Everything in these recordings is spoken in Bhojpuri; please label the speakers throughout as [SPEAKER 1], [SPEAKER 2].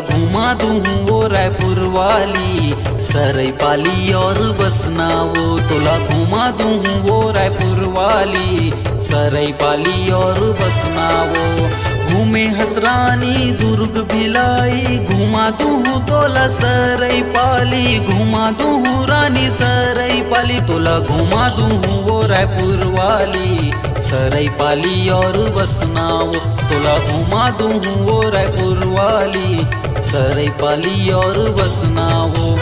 [SPEAKER 1] घुमा दूँ वो रायपुर वाली सरईपाली और बसना वो, तोला घुमा दूँ वो रायपुर वाली सरईपाली और बसना वो। घूमे हसरानी दुर्ग भिलाई घुमा दूँ तोला सरईपाली, घुमा दूँ रानी सरईपाली, तोला घुमा दूँ वो रायपुर वाली सरईपाली और बसना वो, तोला घुमा दूँ वो रायपुर वाली सरईपाली और बसना वो।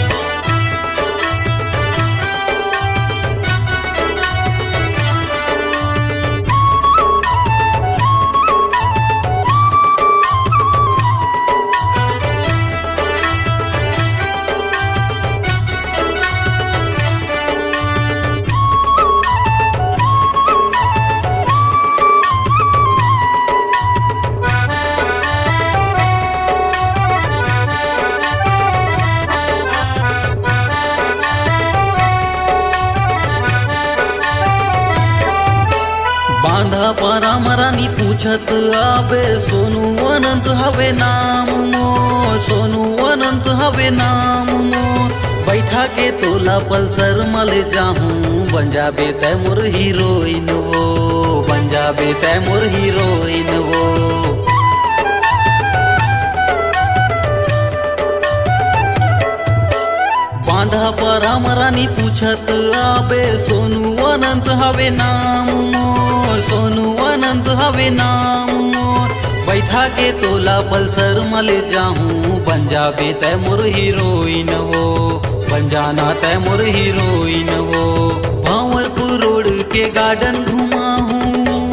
[SPEAKER 1] बांधा परामरानी पूछत आबे सोनू अनंत हवे नाम मो, सोनू अनंत हवे नाम मो। बैठा के तोला पल्सर मले जाहूँ बन जाबे तै मोर हीरोइन वो, बन जाबे तै मोर हीरोइन वो। बांधा परामरानी पूछत आबे सोनू अनंत हवे नाम मोर, सोनू अनंत हवे नाम मोर। बैठा के तोला पल्सर मले जाहूँ बन जाबे तै मोर हीरोइन वो, बन जाना तै मोर हीरोइन वो। भांवरपुर रोड के गार्डन घुमाहूँ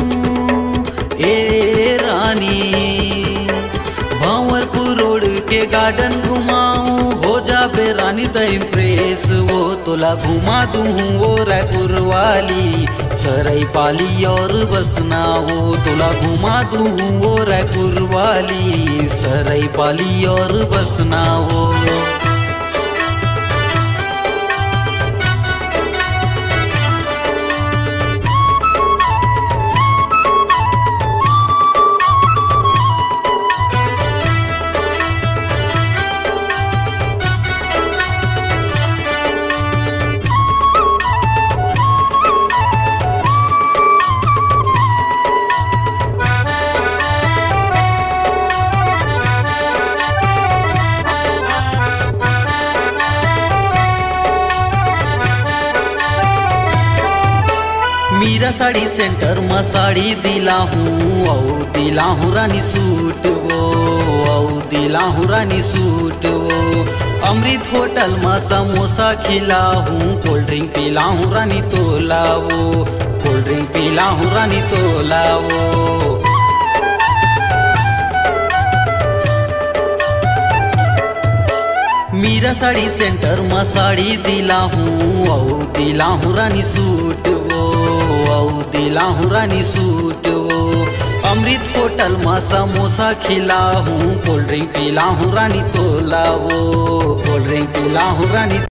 [SPEAKER 1] ए रानी, भांवरपुर रोड के गार्डन घुमाऊँ हो जाबे रानी त इम्प्रेस वो, तोला घुमा दूँ वो रायपुर वाली सरईपाली और बसना वो, तोला घुमा दूँ वो रायपुर वाली सरईपाली और बसना वो। मीरा साड़ी सेंटर में साड़ी दिला हूँ औ दिला हूँ रानी सूट वो, औ दिला हूँ रानी सूट वो। अमृत होटल में समोसा खिला हूँ कोल्ड ड्रिंक पिला हूँ रानी तोला वो, कोल्ड ड्रिंक पिला हूँ रानी तोला वो। मीरा साड़ी सेंटर में साड़ी दिला हूँ औ दिला हूँ रानी सूट वो, औ दिला हूँ रानी सूट वो। अमृत होटल में समोसा खिला हूँ कोल्ड ड्रिंक पिला हूँ रानी तोला वो, कोल्ड ड्रिंक पिला हूँ रानी